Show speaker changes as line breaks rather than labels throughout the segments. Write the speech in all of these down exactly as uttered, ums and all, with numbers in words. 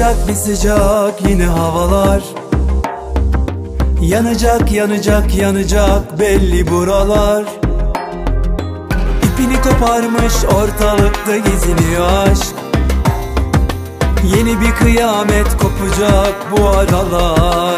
sıcak bir sıcak yine havalar. Yanacak yanacak yanacak belli buralar. İpini koparmış ortalıkta geziniyor aşk. Yeni bir kıyamet kopacak bu aralar.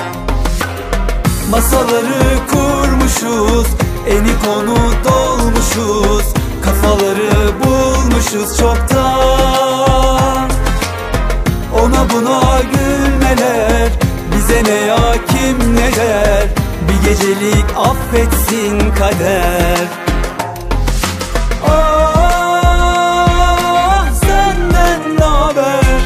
Masaları kurmuşuz, eni konu dolmuşuz, kafaları bulmuşuz çoktan. Ona buna gülmeler, bize ne ya kim ne der, bir gecelik affetsin kader. Ah senden naber,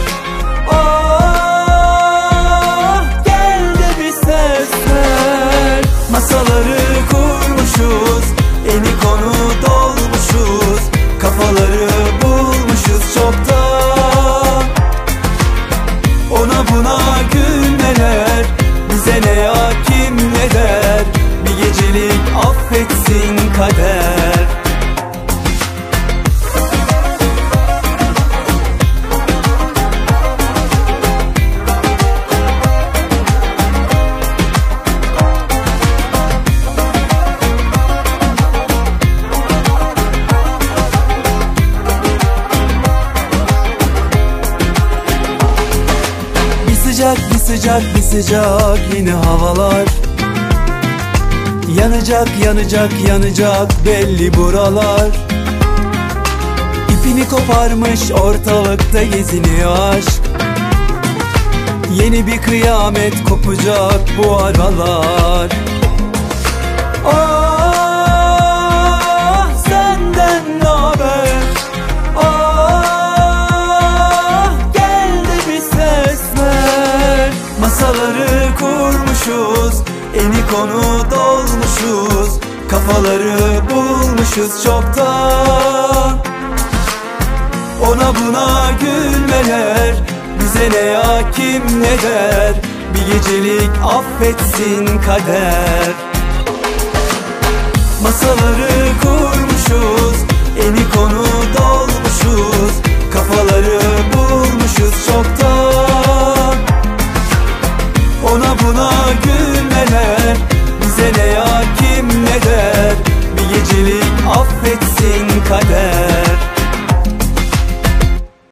ah gel de bir ses ver. Masaları kurmuşuz, eni konu dolmuşuz, kafaları bulmuşuz çoktan. Ona buna gülmeler, bize ne ya kim ne der, bir gecelik affetsin kader. Sıcak bir sıcak bir sıcak yine havalar. Yanacak yanacak yanacak belli buralar. İpini koparmış ortalıkta geziniyor aşk. Yeni bir kıyamet kopacak bu aralar. Ah senden naber, ah gel de bir ses ver. Masaları kurmuşuz, eni konu dolmuşuz, kafaları bulmuşuz çoktan. Ona buna gülmeler, bize ne ya kim ne der, bir gecelik affetsin kader. Masaları kurmuşuz, eni konu dolmuşuz, kafaları bulmuşuz